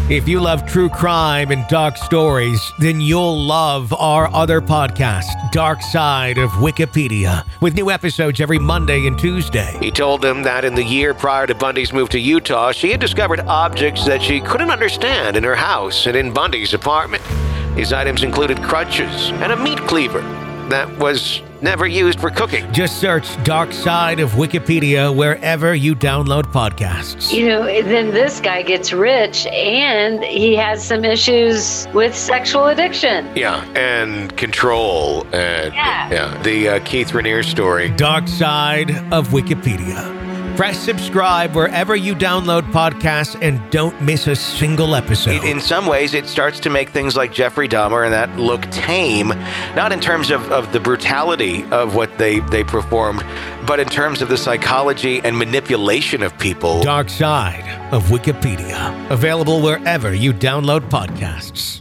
If you love true crime and dark stories, then you'll love our other podcast, Dark Side of Wikipedia, with new episodes every Monday and Tuesday. He told them that in the year prior to Bundy's move to Utah, she had discovered objects that she couldn't understand in her house and in Bundy's apartment. These items included crutches and a meat cleaver that was never used for cooking. Just search Dark Side of Wikipedia wherever you download podcasts. You know, then this guy gets rich and he has some issues with sexual addiction. Yeah, and control. And the Keith Raniere story. Dark Side of Wikipedia. Press subscribe wherever you download podcasts and don't miss a single episode. In some ways, it starts to make things like Jeffrey Dahmer and that look tame, not in terms of the brutality of what they performed, but in terms of the psychology and manipulation of people. Dark Side of Wikipedia. Available wherever you download podcasts.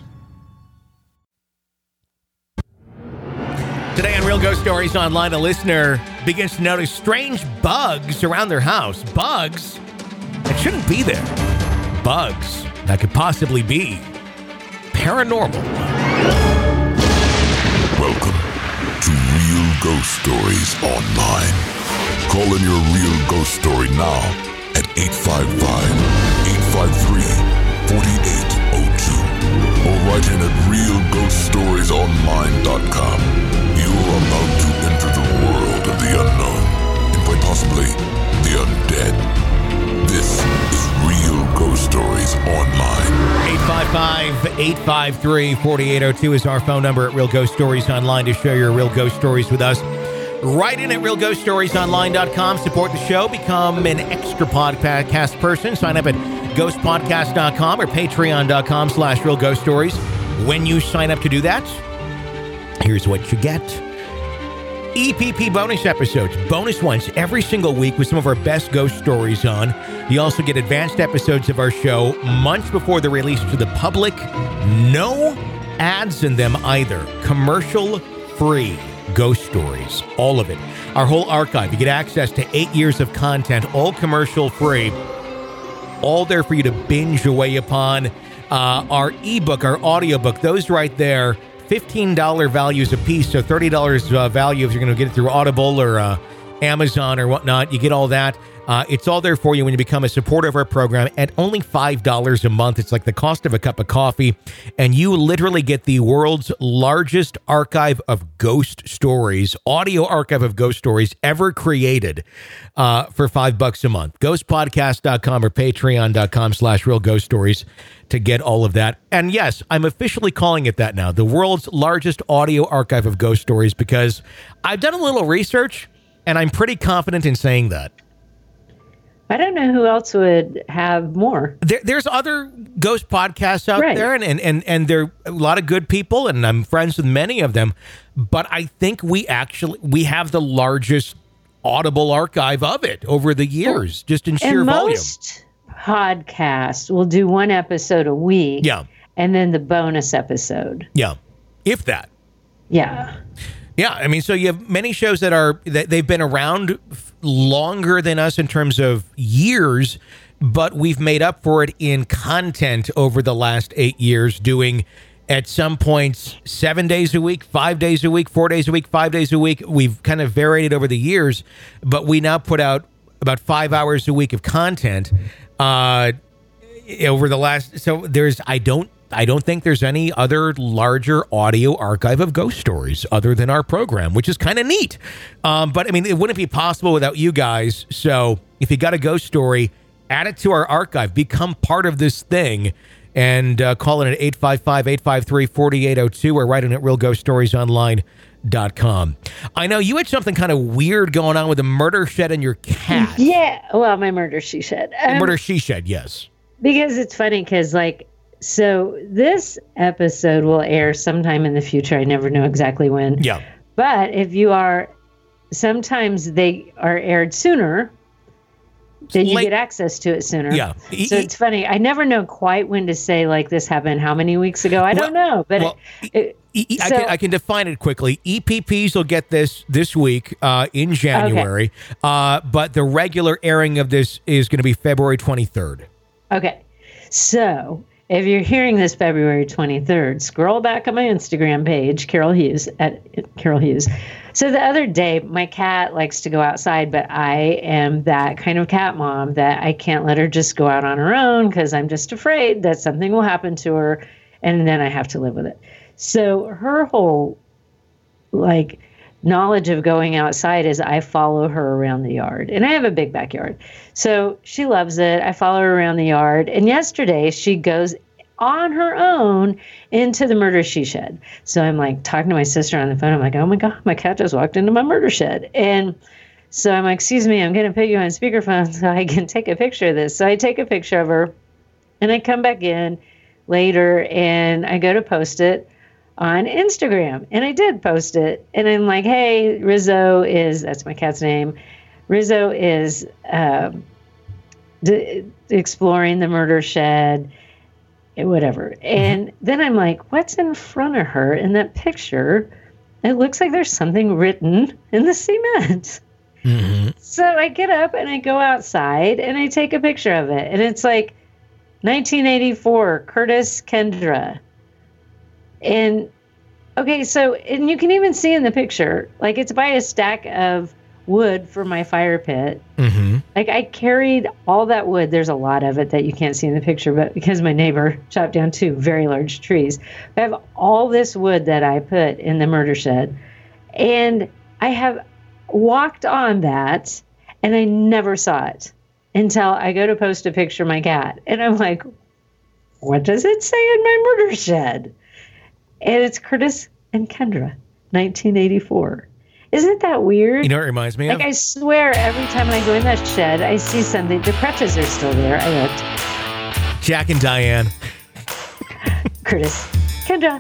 Today on Real Ghost Stories Online, a listener begins to notice strange bugs around their house. Bugs that shouldn't be there. Bugs that could possibly be paranormal. Welcome to Real Ghost Stories Online. Call in your real ghost story now at 855-853-4802 or write in at realghoststoriesonline.com. You're about to enter the world of the unknown and quite possibly the undead. This is Real Ghost Stories Online. 855-853-4802 is our phone number at Real Ghost Stories Online to share your real ghost stories with us. Write in at realghoststoriesonline.com. Support the show. Become an extra podcast person. Sign up at ghostpodcast.com or patreon.com/realghoststories. When you sign up to do that, here's what you get. EPP bonus episodes, bonus ones every single week with some of our best ghost stories on. You also get advanced episodes of our show months before they're released to the public. No ads in them either. Commercial-free ghost stories, all of it. Our whole archive. You get access to 8 years of content, all commercial-free, all there for you to binge away upon. Our ebook, our audiobook, those right there, $15 values a piece, so $30 value if you're going to get it through Audible or Amazon or whatnot. You get all that. It's all there for you when you become a supporter of our program at only $5 a month. It's like the cost of a cup of coffee, and you literally get the world's largest archive of ghost stories, audio archive of ghost stories ever created for $5 a month. Ghostpodcast.com or patreon.com/realghoststories to get all of that. And yes, I'm officially calling it that now, the world's largest audio archive of ghost stories, because I've done a little research and I'm pretty confident in saying that. I don't know who else would have more. There's other ghost podcasts out there, and they're a lot of good people, and I'm friends with many of them. But I think we have the largest Audible archive of it over the years, just in sheer volume. Most podcasts will do one episode a week. Yeah. And then the bonus episode. Yeah. If that. Yeah. Yeah, I mean, so you have many shows that they've been around longer than us in terms of years, but we've made up for it in content over the last 8 years, doing at some points 7 days a week, 5 days a week, 4 days a week, 5 days a week. We've kind of varied it over the years, but we now put out about 5 hours a week of content over the last. So I don't think there's any other larger audio archive of ghost stories other than our program, which is kind of neat. But I mean, it wouldn't be possible without you guys. So if you got a ghost story, add it to our archive, become part of this thing, and call in at 855-853-4802 or write in at realghoststoriesonline.com. I know you had something kind of weird going on with a murder shed and your cat. Yeah. Well, my murder she shed. Murder she shed, yes. Because it's funny because so this episode will air sometime in the future. I never know exactly when. Yeah. But if you are, sometimes they are aired sooner, then you get access to it sooner. Yeah. So it's funny. I never know quite when to say this happened how many weeks ago. I don't know. But I can define it quickly. EPPs will get this week in January. Okay. But the regular airing of this is going to be February 23rd. Okay. So if you're hearing this February 23rd, scroll back on my Instagram page, Carol Hughes, at Carol Hughes. So the other day, my cat likes to go outside, but I am that kind of cat mom that I can't let her just go out on her own because I'm just afraid that something will happen to her and then I have to live with it. So her whole knowledge of going outside is I follow her around the yard. And I have a big backyard. So she loves it. I follow her around the yard. And yesterday she goes on her own into the murder she shed. So I'm talking to my sister on the phone. I'm like, oh my God, my cat just walked into my murder shed. And so I'm like, excuse me, I'm going to put you on speakerphone so I can take a picture of this. So I take a picture of her and I come back in later and I go to post it on Instagram. And I did post it. And I'm like, hey, Rizzo that's my cat's name. Rizzo is exploring the murder shed, whatever. And then I'm like, what's in front of her in that picture? It looks like there's something written in the cement. Mm-hmm. So I get up and I go outside and I take a picture of it. And it's 1984, Curtis Kendra. And okay, and you can even see in the picture, it's by a stack of wood for my fire pit. Mm-hmm. I carried all that wood. There's a lot of it that you can't see in the picture, but because my neighbor chopped down 2 very large trees, I have all this wood that I put in the murder shed. And I have walked on that and I never saw it until I go to post a picture of my cat. And I'm like, what does it say in my murder shed? And it's Curtis and Kendra, 1984. Isn't that weird? You know what it reminds me of? I swear every time I go in that shed, I see something. The crutches are still there. I looked. Jack and Diane. Curtis. Kendra.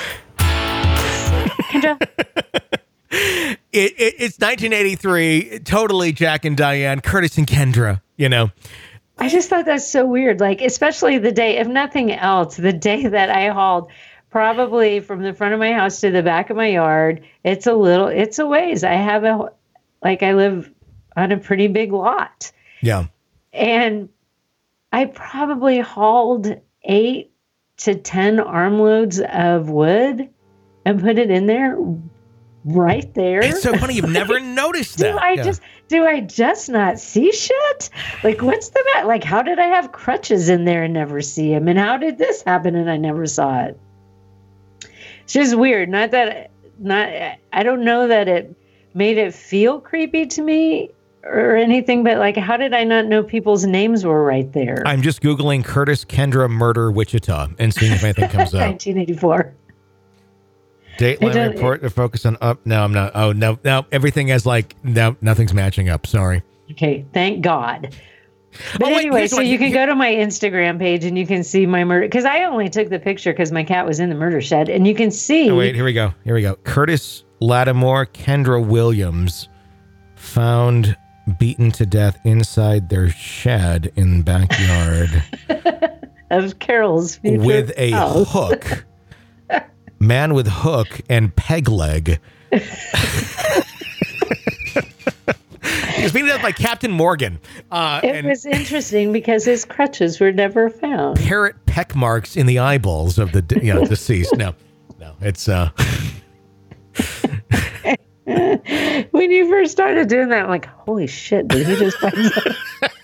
It's 1983. Totally Jack and Diane. Curtis and Kendra, I just thought that's so weird. Especially the day, if nothing else, the day that I hauled probably from the front of my house to the back of my yard. It's a ways. I live on a pretty big lot. Yeah. And I probably hauled 8 to 10 armloads of wood and put it in there right there. It's so funny. You've never noticed that. Do I just not see shit? What's the matter? How did I have crutches in there and never see them? And how did this happen and I never saw it? It's just weird. I don't know that it made it feel creepy to me or anything, but how did I not know people's names were right there? I'm just Googling Curtis Kendra murder Wichita and seeing if anything comes up. 1984. Dateline report to focus on up. No, I'm not. Oh, no. Everything is no, nothing's matching up. Sorry. Okay. Thank God. But anyway, so you can go to my Instagram page and you can see my murder. Because I only took the picture because my cat was in the murder shed. And you can see. Oh, wait, here we go. Curtis Lattimore, Kendra Williams found beaten to death inside their shed in the backyard. Of Carol's future with a house. Hook. Man with hook and peg leg. He was beaten up by Captain Morgan. It was interesting because his crutches were never found. Parrot peck marks in the eyeballs of the deceased. No, it's When you first started doing that, I'm like, holy shit, did he just find something?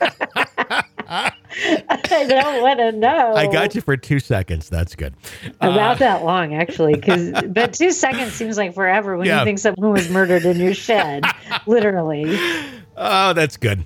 I don't want to know. I got you for 2 seconds. That's good. About that long, actually. But 2 seconds seems like forever when you think someone was murdered in your shed. Literally. Oh, that's good.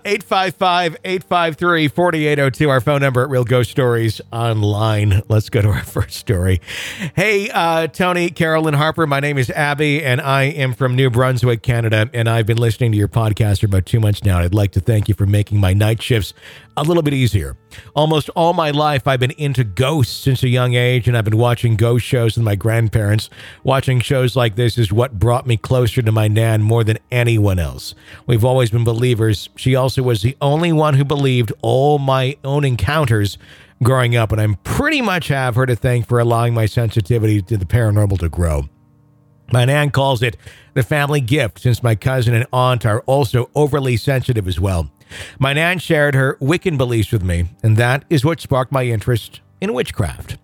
855-853-4802, our phone number at Real Ghost Stories Online. Let's go to our first story. Hey, Tony, Carolyn Harper, my name is Abby, and I am from New Brunswick, Canada, and I've been listening to your podcast for about 2 months now. I'd like to thank you for making my night shifts a little bit easier. Almost all my life, I've been into ghosts since a young age, and I've been watching ghost shows with my grandparents. Watching shows like this is what brought me closer to my Nan more than anyone else. We've always been believers. She also was the only one who believed all my own encounters growing up, and I pretty much have her to thank for allowing my sensitivity to the paranormal to grow. My Nan calls it the family gift, since my cousin and aunt are also overly sensitive as well. My Nan shared her Wiccan beliefs with me, and that is what sparked my interest in witchcraft.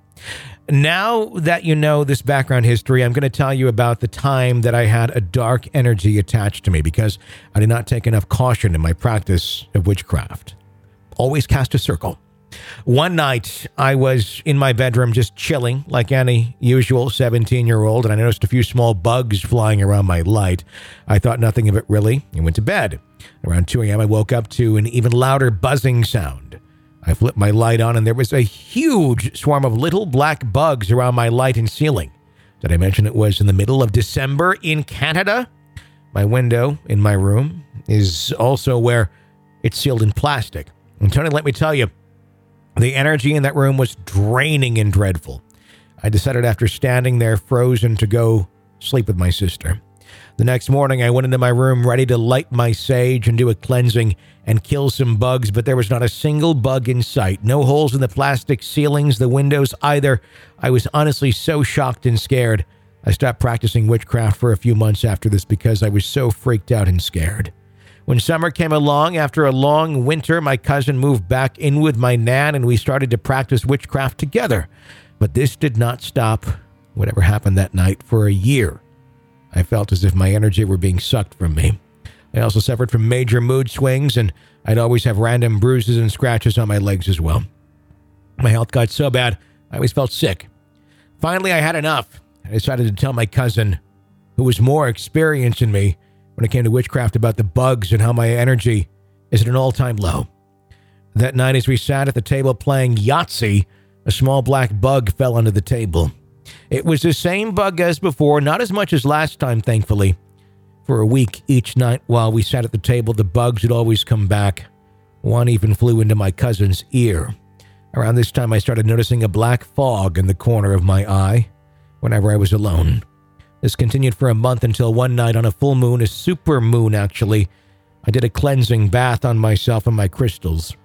Now that you know this background history, I'm going to tell you about the time that I had a dark energy attached to me because I did not take enough caution in my practice of witchcraft. Always cast a circle. One night, I was in my bedroom just chilling like any usual 17-year-old, and I noticed a few small bugs flying around my light. I thought nothing of it really and went to bed. Around 2 a.m., I woke up to an even louder buzzing sound. I flipped my light on, and there was a huge swarm of little black bugs around my light and ceiling. Did I mention it was in the middle of December in Canada? My window in my room is also where it's sealed in plastic. And Tony, let me tell you, the energy in that room was draining and dreadful. I decided after standing there frozen to go sleep with my sister. The next morning, I went into my room ready to light my sage and do a cleansing and kill some bugs, but there was not a single bug in sight. No holes in the plastic ceilings, the windows either. I was honestly so shocked and scared. I stopped practicing witchcraft for a few months after this because I was so freaked out and scared. When summer came along, after a long winter, my cousin moved back in with my nan and we started to practice witchcraft together. But this did not stop whatever happened that night for a year. I felt as if my energy were being sucked from me. I also suffered from major mood swings and I'd always have random bruises and scratches on my legs as well. My health got so bad, I always felt sick. Finally, I had enough. I decided to tell my cousin, who was more experienced than me, when it came to witchcraft about the bugs and how my energy is at an all-time low. That night as we sat at the table playing Yahtzee, a small black bug fell onto the table. It was the same bug as before, not as much as last time, thankfully. For a week each night while we sat at the table, the bugs would always come back. One even flew into my cousin's ear. Around this time, I started noticing a black fog in the corner of my eye whenever I was alone. This continued for a month until one night on a full moon, a super moon actually, I did a cleansing bath on myself and my crystals.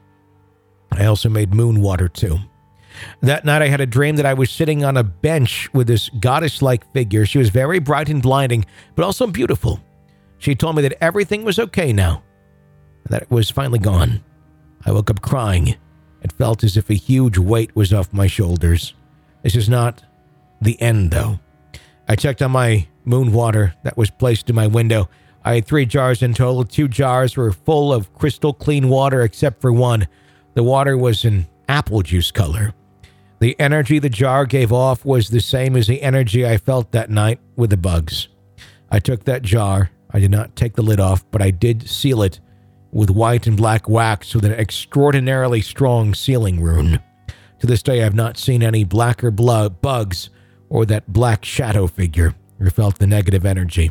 I also made moon water too. That night I had a dream that I was sitting on a bench with this goddess-like figure. She was very bright and blinding, but also beautiful. She told me that everything was okay now, and that it was finally gone. I woke up crying. It felt as if a huge weight was off my shoulders. This is not the end, though. I checked on my moon water that was placed in my window. I had 3 jars in total. 2 jars were full of crystal clean water except for one. The water was an apple juice color. The energy the jar gave off was the same as the energy I felt that night with the bugs. I took that jar. I did not take the lid off, but I did seal it with white and black wax with an extraordinarily strong sealing rune. To this day, I have not seen any blacker bugs or that black shadow figure or felt the negative energy.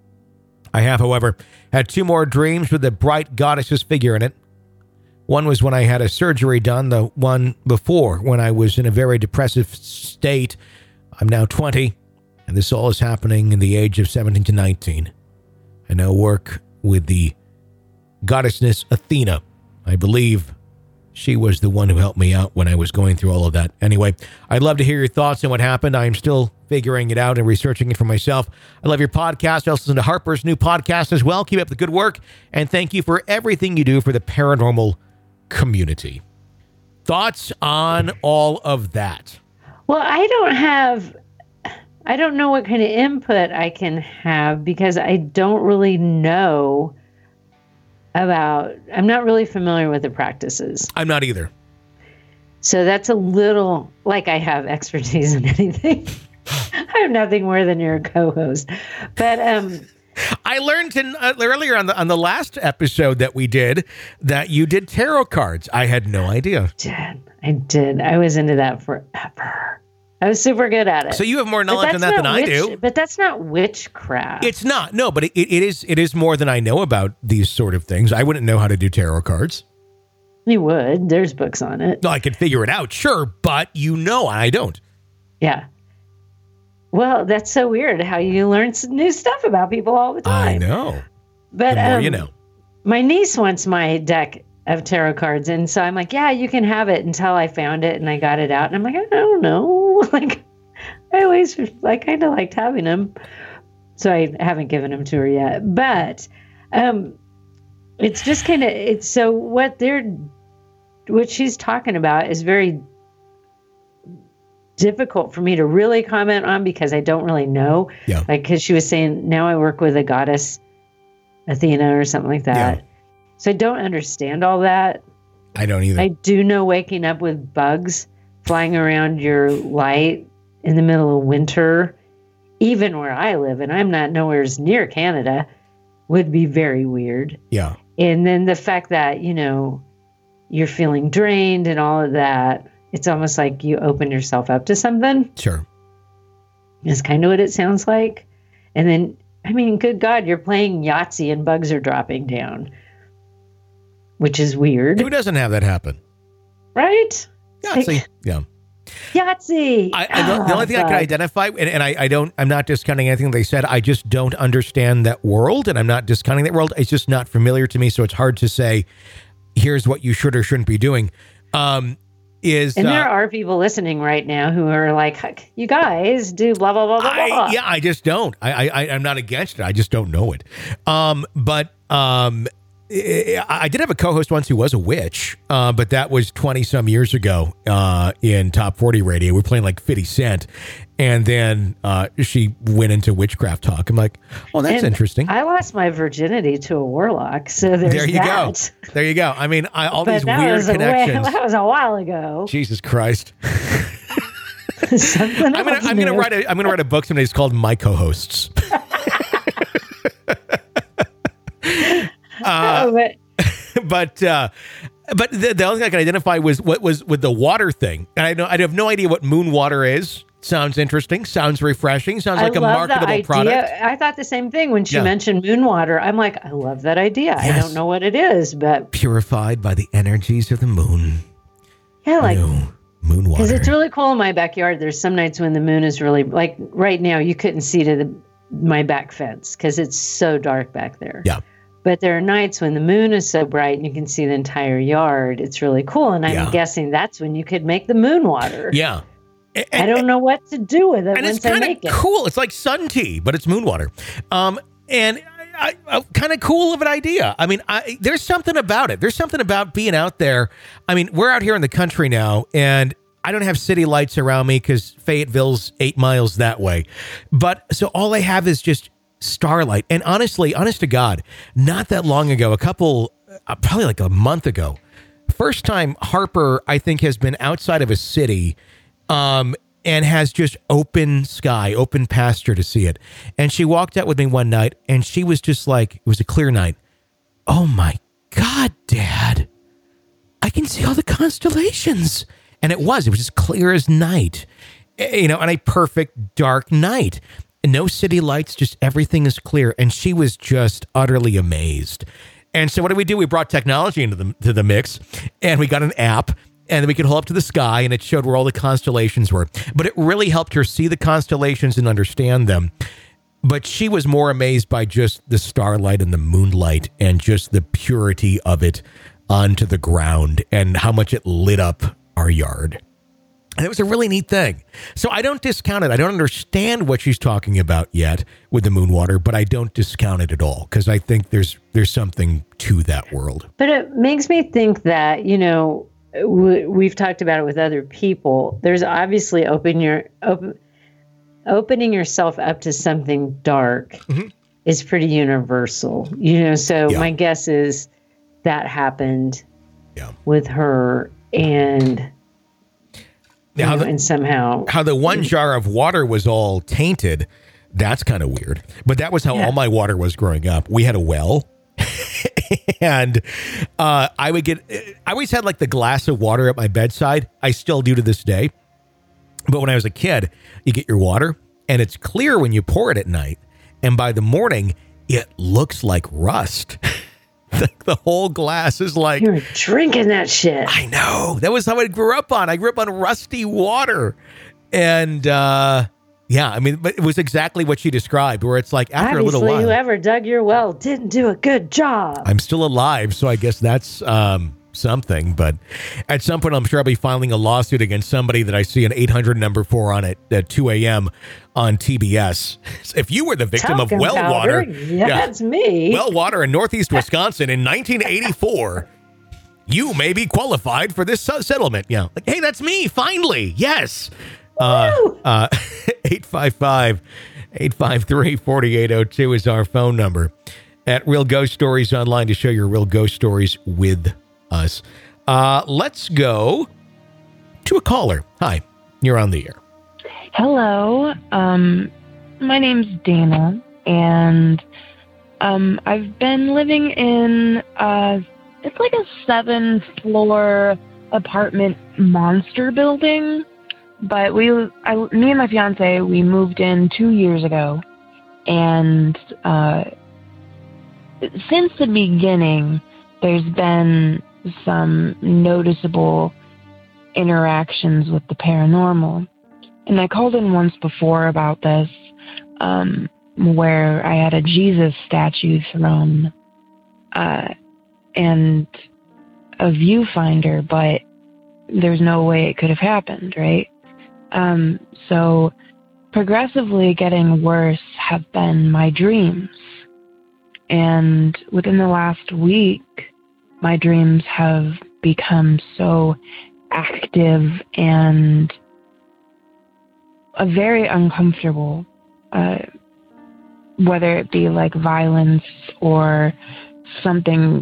I have, however, had 2 more dreams with the bright goddess's figure in it. One was when I had a surgery done, the one before when I was in a very depressive state. I'm now 20, and this all is happening in the age of 17 to 19. I now work with the goddessness Athena. I believe she was the one who helped me out when I was going through all of that. Anyway, I'd love to hear your thoughts on what happened. I am still figuring it out and researching it for myself. I love your podcast. I also listen to Harper's new podcast as well. Keep up the good work, and thank you for everything you do for the paranormal community. Thoughts on all of that? Well, I don't know what kind of input I can have because I don't really know I'm not really familiar with the practices. I'm not either. So that's a little like I have expertise in anything. I'm nothing more than your co-host. But I learned earlier on the last episode that we did that you did tarot cards. I had no idea. I did. I was into that forever. I was super good at it. So you have more knowledge on that than I do. But that's not witchcraft. It's not. No, but it is more than I know about these sort of things. I wouldn't know how to do tarot cards. You would. There's books on it. No, I could figure it out, sure, but I don't. Yeah. Well, that's so weird how you learn new stuff about people all the time. I know. But the more you know. My niece wants my deck of tarot cards, and so I'm like, yeah, you can have it, until I found it and I got it out, and I'm like, I don't know. Like, I kind of liked having them, so I haven't given them to her yet. But it's just kind of, it's so what she's talking about is very difficult for me to really comment on because I don't really know. Yeah. Like, because she was saying, now I work with a goddess Athena or something like that. Yeah. So I don't understand all that. I don't either. I do know waking up with bugs flying around your light in the middle of winter, even where I live, and I'm not nowhere near Canada, would be very weird. Yeah. And then the fact that, you know, you're feeling drained and all of that, it's almost like you open yourself up to something. Sure. Is kind of what it sounds like. And then, I mean, good God, you're playing Yahtzee and bugs are dropping down, which is weird. Who doesn't have that happen? Right? Yahtzee. Yeah. Yahtzee. The only thing I can identify, and I'm not discounting anything they said. I just don't understand that world, and I'm not discounting that world. It's just not familiar to me, so it's hard to say, here's what you should or shouldn't be doing. There are people listening right now who are like, you guys do blah, blah, blah, blah, blah. Yeah, I just don't. I'm not against it. I just don't know it. I did have a co-host once who was a witch, but that was 20 some years ago in Top 40 Radio. We were playing like 50 Cent, and then she went into witchcraft talk. I'm like, oh, that's interesting. I lost my virginity to a warlock, so there you go. There you go. I mean, all these weird connections. That was a while ago. Jesus Christ. I'm gonna write a book someday. It's called My Co-Hosts. But the only thing I can identify was what was with the water thing. And I have no idea what moon water is. Sounds interesting. Sounds refreshing. Sounds like a marketable product. I thought the same thing when she mentioned moon water. I'm like, I love that idea. Yes. I don't know what it is, but purified by the energies of the moon. Yeah, like moon water. Because it's really cool in my backyard. There's some nights when the moon is really, like right now, you couldn't see to my back fence because it's so dark back there. Yeah. But there are nights when the moon is so bright and you can see the entire yard. It's really cool. And I'm guessing that's when you could make the moon water. Yeah. I don't know what to do with it and once I make it. It's kind of cool. It's like sun tea, but it's moon water. And kind of cool of an idea. I mean, there's something about it. There's something about being out there. I mean, we're out here in the country now, and I don't have city lights around me because Fayetteville's 8 miles that way. But so all I have is just starlight. And honestly, honest to God, not that long ago, probably like a month ago, first time Harper, I think, has been outside of a city and has just open sky, open pasture to see it. And she walked out with me one night and she was just like, it was a clear night. Oh my God, Dad, I can see all the constellations. And it was just clear as night, on a perfect dark night. No city lights, just everything is clear. And she was just utterly amazed. And so what did? We brought technology into the mix, and we got an app, and then we could hold up to the sky, and it showed where all the constellations were. But it really helped her see the constellations and understand them. But she was more amazed by just the starlight and the moonlight and just the purity of it onto the ground and how much it lit up our yard. And it was a really neat thing. So I don't discount it. I don't understand what she's talking about yet with the moon water, but I don't discount it at all because I think there's something to that world. But it makes me think that, we've talked about it with other people. There's obviously opening yourself up to something dark is pretty universal. So my guess is that happened with her and... and somehow how the one jar of water was all tainted, that's kind of weird. But that was how all my water was growing up. We had a well, and I always had like the glass of water at my bedside. I still do to this day. But when I was a kid, you get your water, and it's clear when you pour it at night, and by the morning, it looks like rust. The whole glass is like... You're drinking that shit. I know. That was how I grew up on. I grew up on rusty water. And, but it was exactly what she described, where it's like after obviously, a little while... whoever dug your well didn't do a good job. I'm still alive, so I guess that's something. But at some point, I'm sure I'll be filing a lawsuit against somebody that I see an 800 number for on at 2 a.m. on TBS. If you were the victim of well water... Yeah, that's me. Well water in Northeast Wisconsin in 1984... you may be qualified for this settlement. Yeah. Like, hey, that's me. Finally. Yes. 855-853-4802 is our phone number. At Real Ghost Stories Online to share your real ghost stories with us. Let's go to a caller. Hi, you're on the air. Hello. My name's Dana, and I've been living in it's like a 7-floor apartment monster building. But me and my fiance, we moved in 2 years ago, and since the beginning, there's been some noticeable interactions with the paranormal. And I called in once before about this, where I had a Jesus statue thrown and a viewfinder, but there's no way it could have happened, right? So progressively getting worse have been my dreams. And within the last week, my dreams have become so active and very uncomfortable, whether it be like violence or something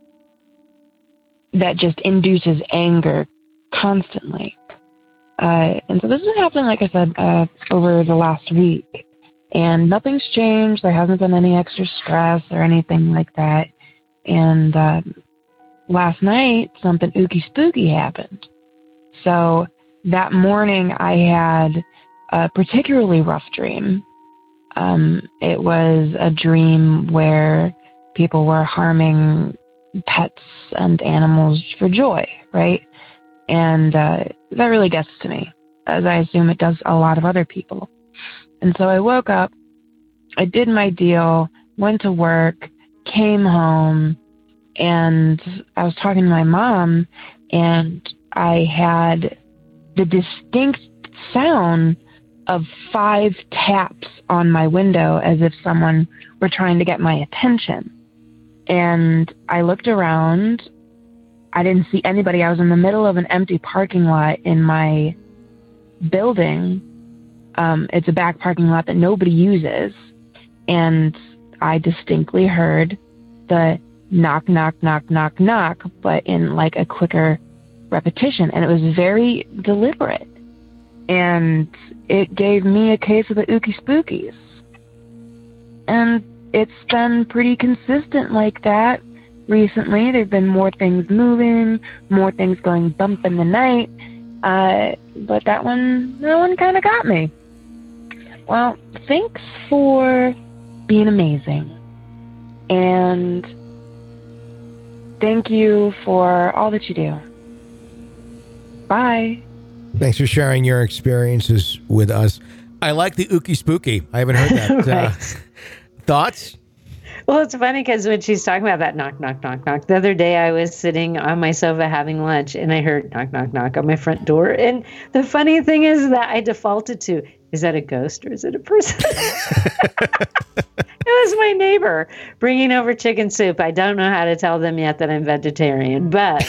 that just induces anger constantly. And so this has been happening, like I said, over the last week. And nothing's changed. There hasn't been any extra stress or anything like that. And last night, something ooky spooky happened. So that morning, I had a particularly rough dream. It was a dream where people were harming pets and animals for joy, right? And that really gets to me, as I assume it does a lot of other people. And so I woke up, I did my deal, went to work, came home, and I was talking to my mom, and I had the distinct sound of 5 taps on my window as if someone were trying to get my attention. And I looked around. I didn't see anybody. I was in the middle of an empty parking lot in my building. It's a back parking lot that nobody uses. And I distinctly heard the knock, knock, knock, knock, knock, but in like a quicker repetition. And it was very deliberate. And it gave me a case of the ookie spookies. And it's been pretty consistent like that recently. There've been more things moving, more things going bump in the night. But that one kind of got me. Well, thanks for being amazing. And thank you for all that you do. Bye. Thanks for sharing your experiences with us. I like the ookie spooky. I haven't heard that. Right. Thoughts? Well, it's funny because when she's talking about that knock, knock, knock, knock, the other day I was sitting on my sofa having lunch and I heard knock, knock, knock on my front door. And the funny thing is that I defaulted to, is that a ghost or is it a person? It was my neighbor bringing over chicken soup. I don't know how to tell them yet that I'm vegetarian, but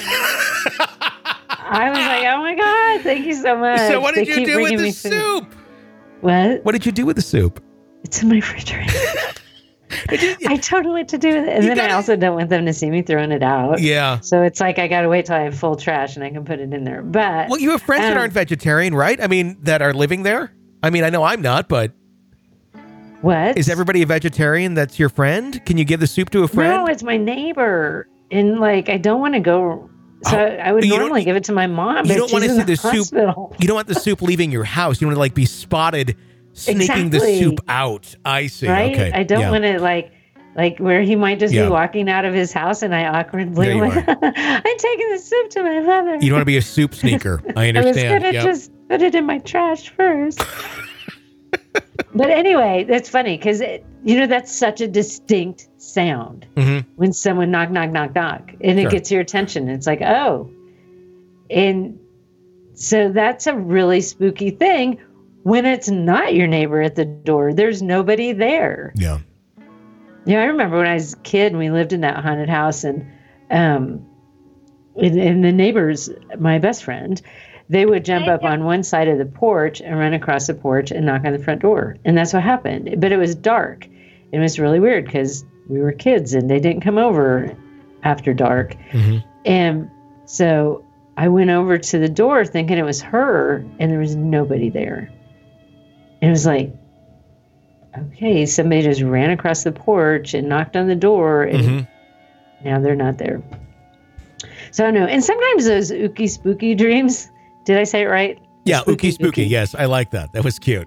I was like, oh my God, thank you so much. So what did you do with the soup? What? What did you do with the soup? It's in my refrigerator. I don't know what to do with it. And then I also don't want them to see me throwing it out. Yeah. So it's like I got to wait till I have full trash and I can put it in there. But well, you have friends that aren't vegetarian, right? I mean, that are living there? I mean, I know I'm not, but... What? Is everybody a vegetarian that's your friend? Can you give the soup to a friend? No, it's my neighbor. And like, I don't want to go... So I would normally give it to my mom. You don't want to see the hospital. soup. You don't want the soup leaving your house. You want to like be spotted sneaking the soup out. I see. Right? Okay. I don't want to like where he might just be walking out of his house and I awkwardly I'm taking the soup to my mother. You don't want to be a soup sneaker. I understand. I was going to just put it in my trash first. But anyway, that's funny because, that's such a distinct sound when someone knock, knock, knock, knock, and it gets your attention. It's like, oh. And so that's a really spooky thing when it's not your neighbor at the door. There's nobody there. Yeah. Yeah, I remember when I was a kid and we lived in that haunted house and and the neighbors, my best friend, they would jump up on one side of the porch and run across the porch and knock on the front door. And that's what happened. But it was dark. It was really weird because we were kids and they didn't come over after dark. Mm-hmm. And so I went over to the door thinking it was her, and there was nobody there. And it was like, okay, somebody just ran across the porch and knocked on the door, and now they're not there. So I don't know. And sometimes those ooky spooky dreams, did I say it right? Yeah, ooky spooky. Yes, I like that. That was cute.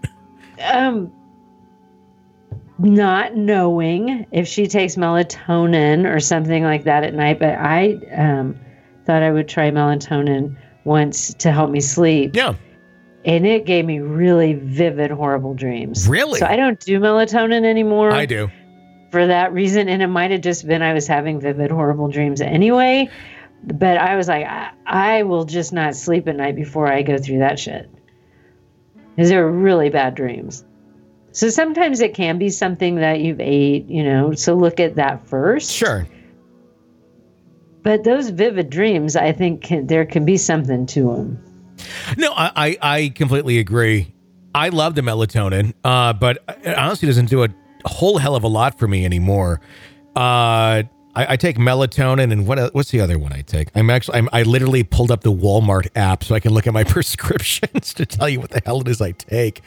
Not knowing if she takes melatonin or something like that at night, but I thought I would try melatonin once to help me sleep. Yeah. And it gave me really vivid, horrible dreams. Really? So I don't do melatonin anymore. I do. For that reason. And it might have just been I was having vivid, horrible dreams anyway. But I was like, I will just not sleep at night before I go through that shit. Because they're really bad dreams. So sometimes it can be something that you've ate, so look at that first. Sure. But those vivid dreams, I think there can be something to them. No, I completely agree. I love the melatonin, but it honestly doesn't do a whole hell of a lot for me anymore. I take melatonin, and what's the other one I take? I literally pulled up the Walmart app so I can look at my prescriptions to tell you what the hell it is I take.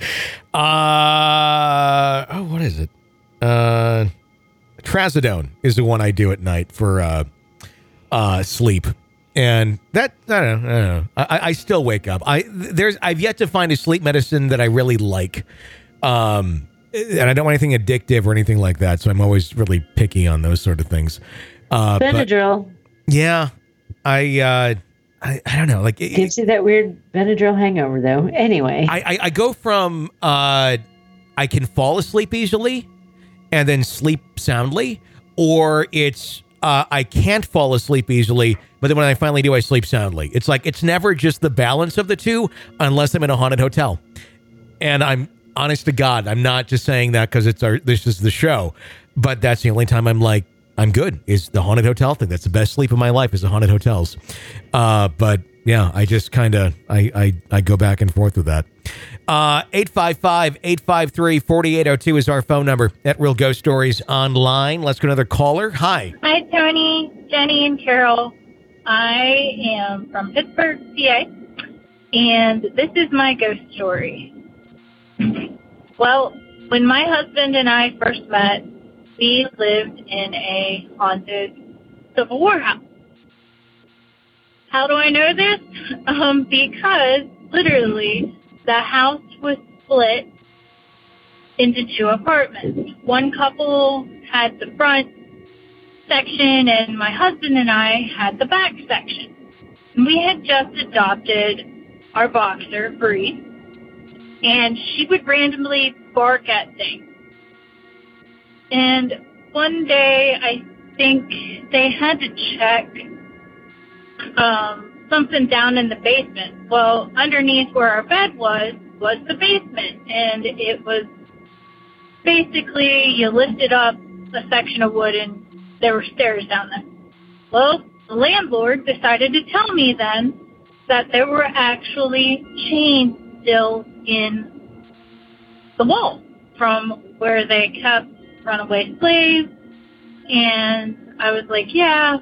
What is it? Trazodone is the one I do at night for sleep. And that, I don't know. I still wake up. I've yet to find a sleep medicine that I really like. And I don't want anything addictive or anything like that. So I'm always really picky on those sort of things. Benadryl. Yeah. I don't know. Like, Gives you that weird Benadryl hangover though. Anyway. I go from, I can fall asleep easily and then sleep soundly, or it's, I can't fall asleep easily, but then when I finally do, I sleep soundly. It's like, it's never just the balance of the two unless I'm in a haunted hotel. And I'm honest to God, I'm not just saying that because this is the show, but that's the only time I'm like, I'm good, is the haunted hotel thing. That's the best sleep of my life, is the haunted hotels. But yeah, I just kind of, I go back and forth with that. 855-853-4802 is our phone number at Real Ghost Stories Online. Let's go to another caller. Hi. Hi, Tony, Jenny, and Carol. I am from Pittsburgh, PA, and this is my ghost story. Well, when my husband and I first met, we lived in a haunted Civil War house. How do I know this? Because literally the house was split into two apartments. One couple had the front section and my husband and I had the back section. We had just adopted our boxer, Bree, and she would randomly bark at things. And one day, I think they had to check something down in the basement. Well, underneath where our bed was the basement. And it was basically, you lifted up a section of wood and there were stairs down there. Well, the landlord decided to tell me then that there were actually chains still in the wall from where they kept runaway slaves. And I was like, yeah,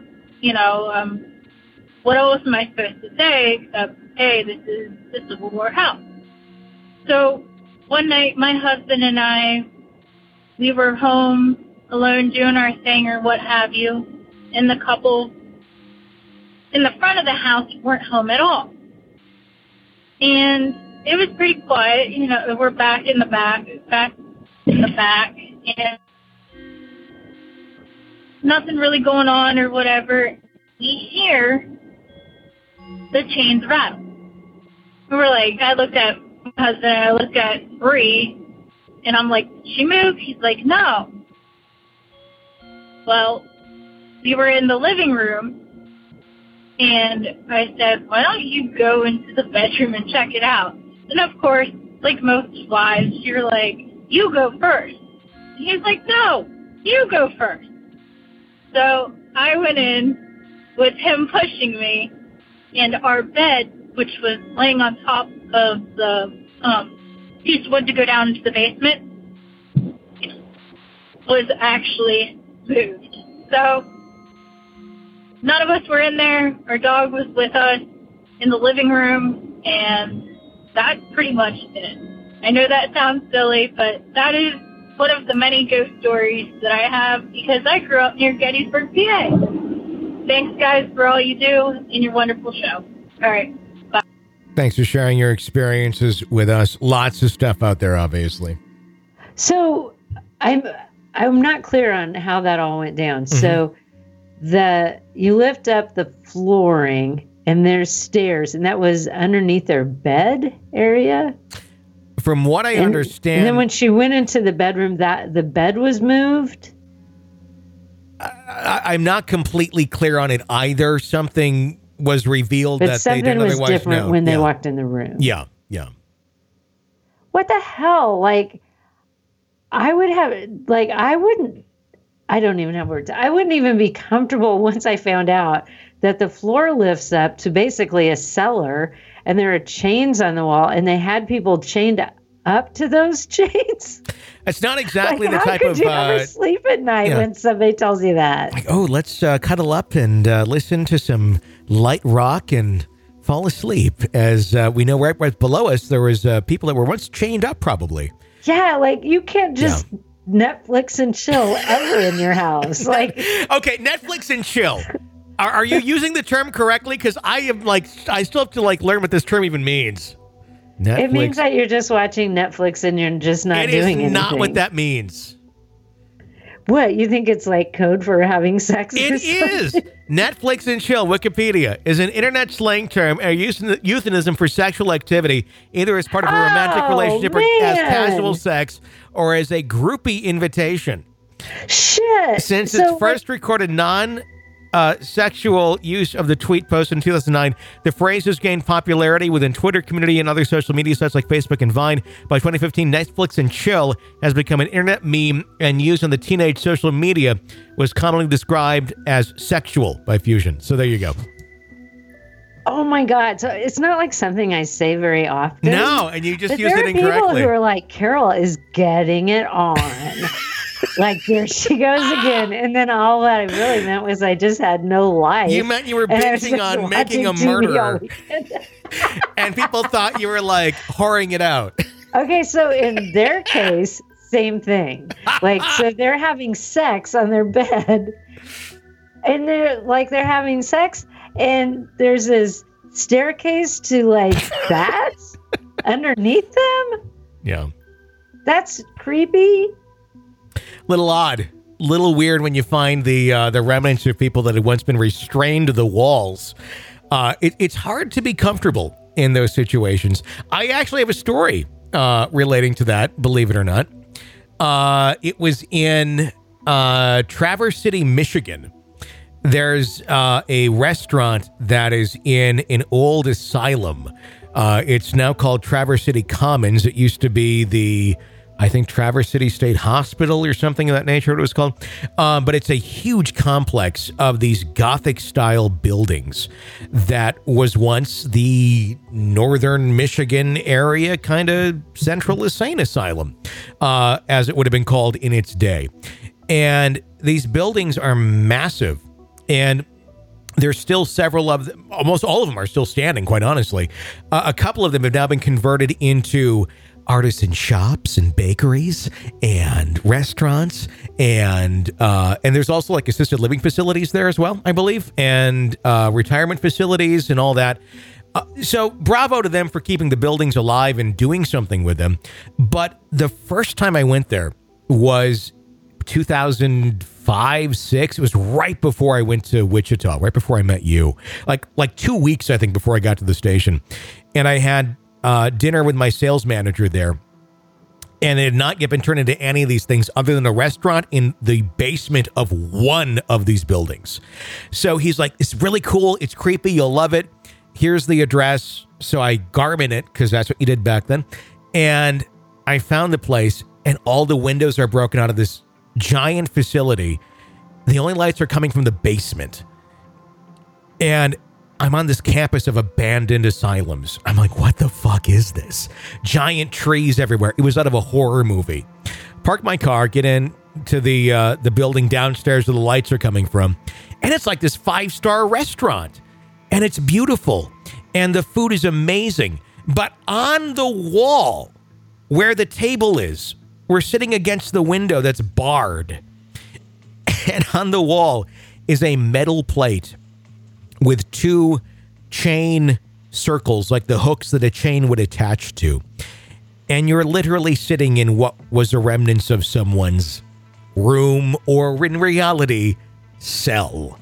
what else am I supposed to say except, hey, this is the Civil War house. So one night, my husband and I, we were home alone doing our thing or what have you, and the couple in the front of the house weren't home at all. And it was pretty quiet, we're back in the back, and nothing really going on or whatever. We hear the chains rattle. We were like, I looked at my husband, I looked at Bree, and I'm like, did she move? He's like, no. Well, we were in the living room, and I said, why don't you go into the bedroom and check it out? And of course, like most wives, you're like, you go first. And he's like, no, you go first. So I went in, was him pushing me, and our bed, which was laying on top of the piece of wood to go down into the basement, was actually moved. So none of us were in there. Our dog was with us in the living room, and that's pretty much it. I know that sounds silly, but that is one of the many ghost stories that I have because I grew up near Gettysburg, PA. Thanks, guys, for all you do and your wonderful show. All right. Bye. Thanks for sharing your experiences with us. Lots of stuff out there, obviously. So I'm not clear on how that all went down. Mm-hmm. So you lift up the flooring and there's stairs, and that was underneath their bed area. From what I understand, and then when she went into the bedroom, that the bed was moved. I'm not completely clear on it either. Something was revealed but that they didn't otherwise know. Something was different when they walked in the room. Yeah. What the hell? Like, I don't even have words. I wouldn't even be comfortable once I found out that the floor lifts up to basically a cellar and there are chains on the wall and they had people chained up to those chains. It's not exactly the type of... How could you ever sleep at night when somebody tells you that? Like, oh, let's cuddle up and listen to some light rock and fall asleep. As we know right below us, there was people that were once chained up probably. Yeah, like you can't just Netflix and chill ever in your house. Like, okay, Netflix and chill. Are you using the term correctly? Because I still have to learn what this term even means. Netflix. It means that you're just watching Netflix and you're just not doing anything. It is not what that means. What? You think it's like code for having sex? It is. Netflix and chill, Wikipedia, is an internet slang term or euphemism for sexual activity, either as part of a romantic relationship or as casual sex or as a groupie invitation. Shit. Since its first recorded non-sexual use of the tweet posted in 2009, the phrase has gained popularity within Twitter community and other social media sites like Facebook and Vine. By 2015, Netflix and chill has become an internet meme and used on the teenage social media was commonly described as sexual by Fusion. So there you go. Oh my God. So it's not like something I say very often. No, and you just used it incorrectly. There are people who are like, Carol is getting it on. Like, there she goes again. And then all that I really meant was I just had no life. You meant you were binging on Making a Murderer. And people thought you were like whoring it out. Okay, so in their case, same thing. Like, so they're having sex on their bed. And they're having sex. And there's this staircase to that underneath them. Yeah. That's creepy. Little odd, little weird when you find the remnants of people that had once been restrained to the walls. It's hard to be comfortable in those situations. I actually have a story relating to that, believe it or not. It was in Traverse City, Michigan. There's a restaurant that is in an old asylum. It's now called Traverse City Commons. It used to be I think Traverse City State Hospital or something of that nature, it was called. But it's a huge complex of these Gothic-style buildings that was once the northern Michigan area kind of central insane asylum, as it would have been called in its day. And these buildings are massive. And there's still several of them, almost all of them are still standing, quite honestly. A couple of them have now been converted into artisan shops and bakeries and restaurants. And there's also assisted living facilities there as well, I believe, and retirement facilities and all that. So bravo to them for keeping the buildings alive and doing something with them. But the first time I went there was 2005, 6. It was right before I went to Wichita, right before I met you. Like 2 weeks, I think, before I got to the station. And I had dinner with my sales manager there. And it had not yet been turned into any of these things other than a restaurant in the basement of one of these buildings. So he's like, it's really cool. It's creepy. You'll love it. Here's the address. So I Garmin it because that's what you did back then. And I found the place and all the windows are broken out of this giant facility. The only lights are coming from the basement. And I'm on this campus of abandoned asylums. I'm like, what the fuck is this? Giant trees everywhere. It was out of a horror movie. Park my car, get in to the building downstairs where the lights are coming from. And it's like this 5-star restaurant. And it's beautiful. And the food is amazing. But on the wall where the table is, we're sitting against the window that's barred. And on the wall is a metal plate with 2 chain circles, like the hooks that a chain would attach to. And you're literally sitting in what was the remnants of someone's room, or in reality, cell.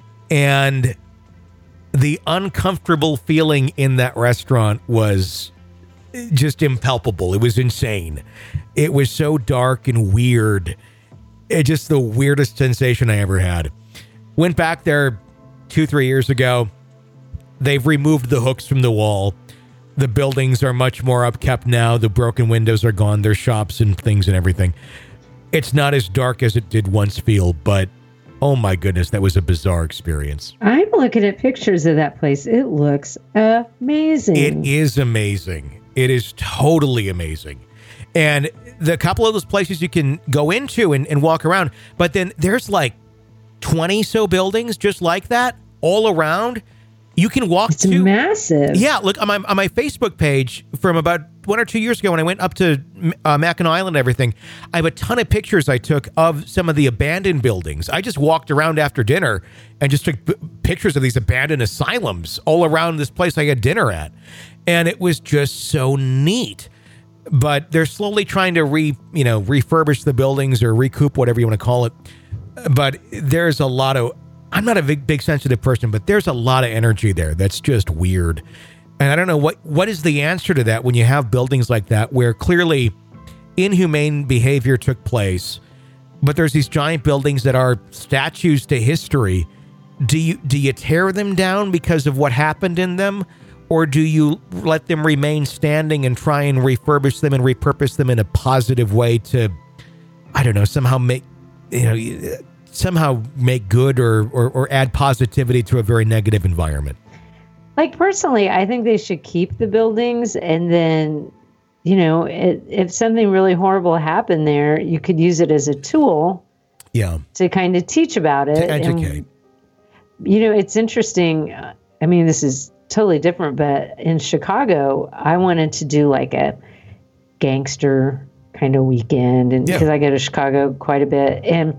And the uncomfortable feeling in that restaurant was just impalpable. It was insane. It was so dark and weird. It just the weirdest sensation I ever had. Went back there 2-3 years ago. They've removed the hooks from the wall. The buildings are much more upkept now. The broken windows are gone. There's shops and things and everything. It's not as dark as it did once feel, but oh my goodness, that was a bizarre experience. I'm looking at pictures of that place. It looks amazing. It is amazing. It is totally amazing. And the couple of those places you can go into and walk around, but then there's like 20 so buildings just like that all around. You can walk It's massive. Yeah, look, on my Facebook page from about 1 or 2 years ago when I went up to Mackinac Island and everything, I have a ton of pictures I took of some of the abandoned buildings. I just walked around after dinner and just took pictures of these abandoned asylums all around this place I had dinner at. And it was just so neat. But they're slowly trying to refurbish the buildings or recoup, whatever you want to call it. But there's a lot of, I'm not a big sensitive person, but there's a lot of energy there that's just weird. And I don't know what is the answer to that when you have buildings like that where clearly inhumane behavior took place, but there's these giant buildings that are statues to history. Do you tear them down because of what happened in them? Or do you let them remain standing and try and refurbish them and repurpose them in a positive way to, I don't know, somehow make good or add positivity to a very negative environment? Like, personally, I think they should keep the buildings, and then, if something really horrible happened there, you could use it as a tool. Yeah. To kind of teach about it. To educate. And, it's interesting. I mean, this is totally different, but in Chicago, I wanted to do like a gangster kind of weekend, and because I go to Chicago quite a bit. And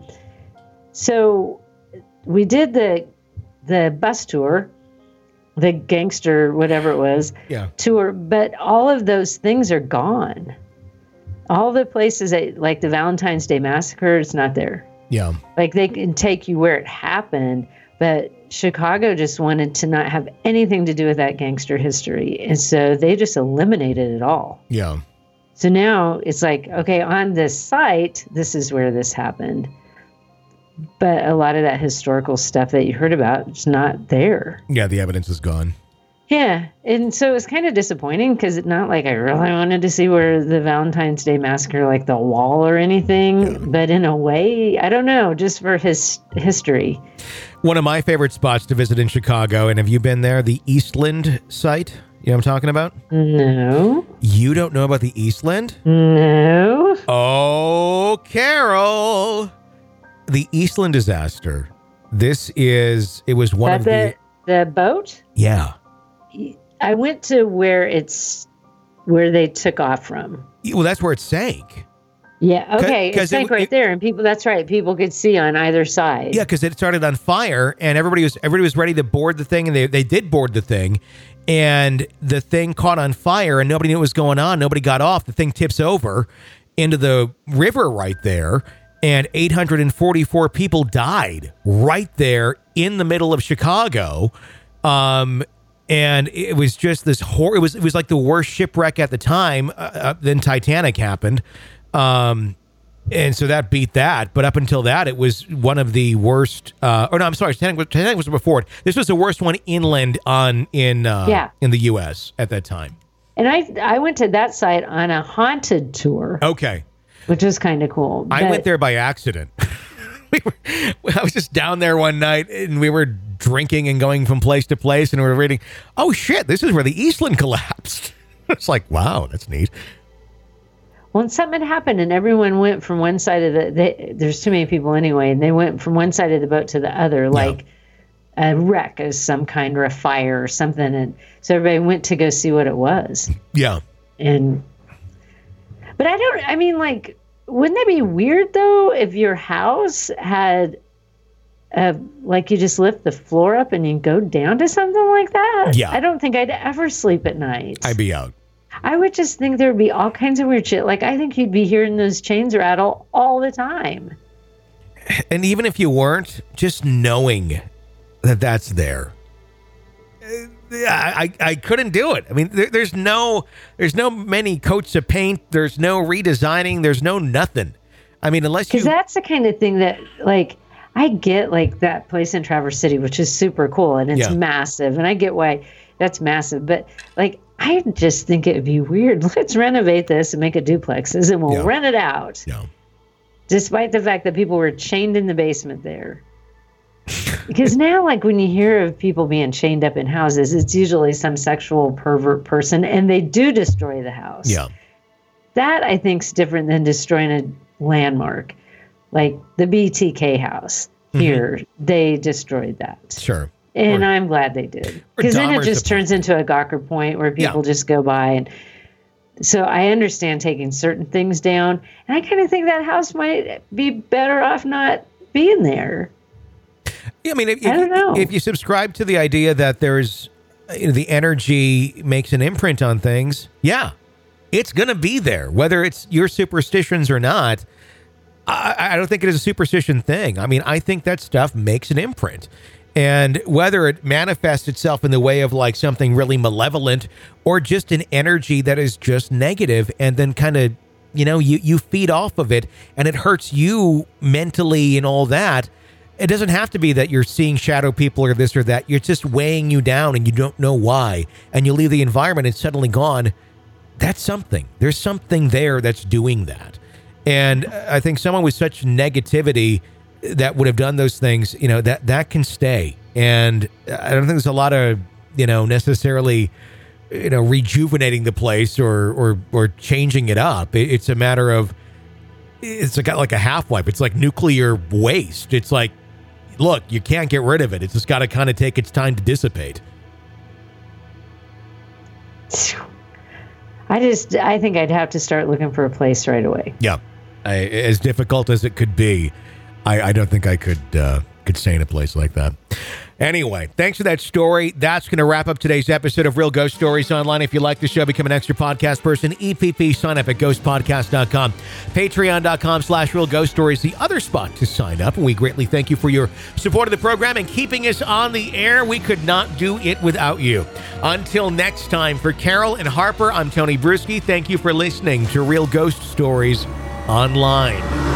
so we did the bus tour, the gangster, whatever it was, tour, but all of those things are gone. All the places like the Valentine's Day Massacre, it's not there. Yeah. Like, they can take you where it happened, but Chicago just wanted to not have anything to do with that gangster history. And so they just eliminated it all. Yeah. So now it's like, okay, on this site, this is where this happened. But a lot of that historical stuff that you heard about, it's not there. Yeah, the evidence is gone. Yeah. And so it's kind of disappointing because it's not like I really wanted to see where the Valentine's Day Massacre, like the wall or anything. Yeah. But in a way, I don't know, just for his history. One of my favorite spots to visit in Chicago, and have you been there, the Eastland site? You know what I'm talking about? No. You don't know about the Eastland? No. Oh, Carol. The Eastland disaster. It was one of the boat? Yeah. I went to where they took off from. Well, that's where it sank. Yeah, okay. It sank right there, and that's right. People could see on either side. Yeah, because it started on fire, and everybody was ready to board the thing, and they did board the thing, and the thing caught on fire, and nobody knew what was going on. Nobody got off. The thing tips over into the river right there, and 844 people died right there in the middle of Chicago. And it was just this horror. It was like the worst shipwreck at the time. Then Titanic happened. And so that beat that. But up until that, it was one of the worst. I'm sorry. Titanic was before it. This was the worst one inland in the U.S. at that time. And I went to that site on a haunted tour. Okay. Which was kind of cool. I went there by accident. I was just down there one night, and we were drinking and going from place to place, and we're reading, oh shit, this is where the Eastland collapsed. It's like, wow, that's neat. Well, something had happened, and everyone went from one side of there's too many people anyway, and they went from one side of the boat to the other, like a wreck of some kind or a fire or something. And so everybody went to go see what it was. Yeah. But wouldn't that be weird, though, if your house had, like, you just lift the floor up and you go down to something like that? Yeah. I don't think I'd ever sleep at night. I'd be out. I would just think there would be all kinds of weird shit. Like, I think you'd be hearing those chains rattle all the time. And even if you weren't, just knowing that that's there. I couldn't do it. I mean, there's no many coats of paint. There's no redesigning. There's no nothing. I mean, unless you... Because that's the kind of thing that, like, I get, like, that place in Traverse City, which is super cool, and it's massive, and I get why that's massive. But, like, I just think it would be weird. Let's renovate this and make it duplexes, and we'll rent it out. Yeah. Despite the fact that people were chained in the basement there. Because now, like, when you hear of people being chained up in houses, it's usually some sexual pervert person, and they do destroy the house. Yeah. That, I think, is different than destroying a landmark. Like the BTK house here, they destroyed that. Sure. And I'm glad they did. Because then it just turns into a Gawker Point where people just go by. And so I understand taking certain things down. And I kind of think that house might be better off not being there. Yeah, I mean, I don't know. If you subscribe to the idea that there's, the energy makes an imprint on things, it's going to be there, whether it's your superstitions or not. I don't think it is a superstition thing. I mean, I think that stuff makes an imprint. And whether it manifests itself in the way of like something really malevolent or just an energy that is just negative and then kind of, you feed off of it and it hurts you mentally and all that. It doesn't have to be that you're seeing shadow people or this or that. You're just weighing you down and you don't know why. And you leave the environment and it's suddenly gone. That's something. There's something there that's doing that. And I think someone with such negativity that would have done those things, that can stay. And I don't think there's a lot of, necessarily, rejuvenating the place or changing it up. It's a matter of, it's like a half-life. It's like nuclear waste. It's like, look, you can't get rid of it. It's just got to kind of take its time to dissipate. I think I'd have to start looking for a place right away. Yeah. As difficult as it could be, I don't think I could stay in a place like that. Anyway, thanks for that story. That's going to wrap up today's episode of Real Ghost Stories Online. If you like the show, become an extra podcast person. EPP, sign up at ghostpodcast.com. Patreon.com/Real Ghost Stories, the other spot to sign up. And we greatly thank you for your support of the program and keeping us on the air. We could not do it without you. Until next time, for Carol and Harper, I'm Tony Bruschi. Thank you for listening to Real Ghost Stories Online.